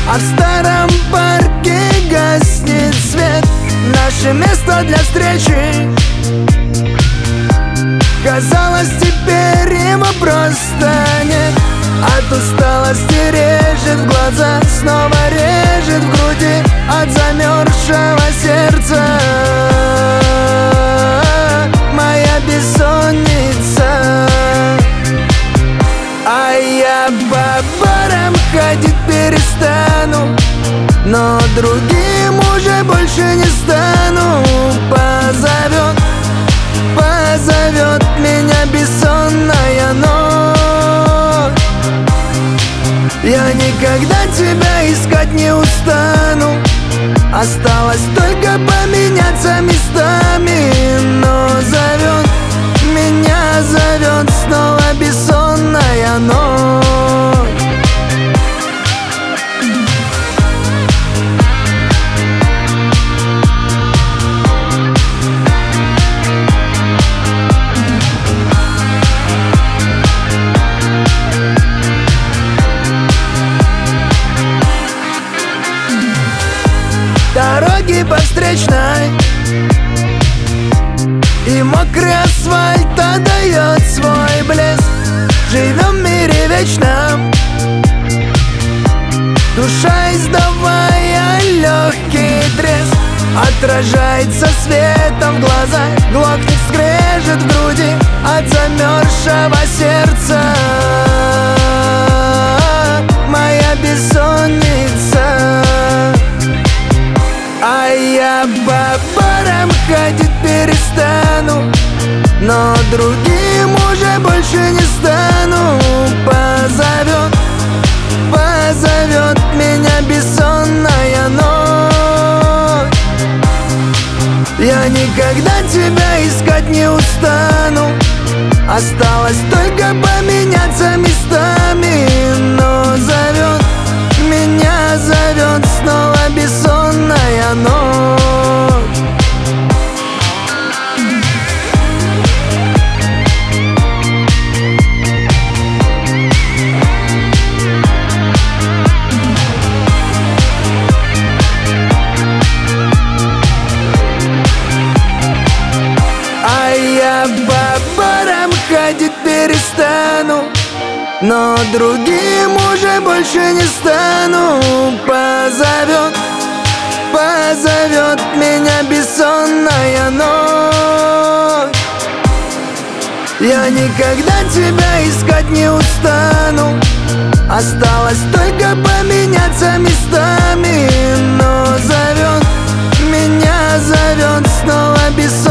А в старом парке гаснет свет. Наше место для встречи, казалось, теперь его просто нет. От усталости режет в глаза, снова режет в груди от замерзшего сердца. Моя бессонница. А я по барам ходить перестану, но другим уже больше не стану. Позовет меня бессонная ночь. Я никогда тебя искать не устану. Осталось только поменяться местами. Но зовет, меня зовет снова бессонная ночь. Дороги по встречной, и мокрый асфальт отдает свой блеск. Живем в мире вечном, душа издавая легкий треск. Отражается светом в глазах, глохнет скрежет в груди от замерзшего сердца. Моя бессонница. А я по барам ходить перестану, но другим уже больше не стану. Позовет меня бессонная ночь. Я никогда тебя искать не устану. Осталось только поменяться местами. Но зовет, меня зовет снова бессонная ночь. А я по барам ходить перестану, но другим уже больше не стану. Позовет меня бессонная ночь. Я никогда тебя искать не устану. Осталось только поменяться местами. Но зовет, меня зовет снова бессонная ночь.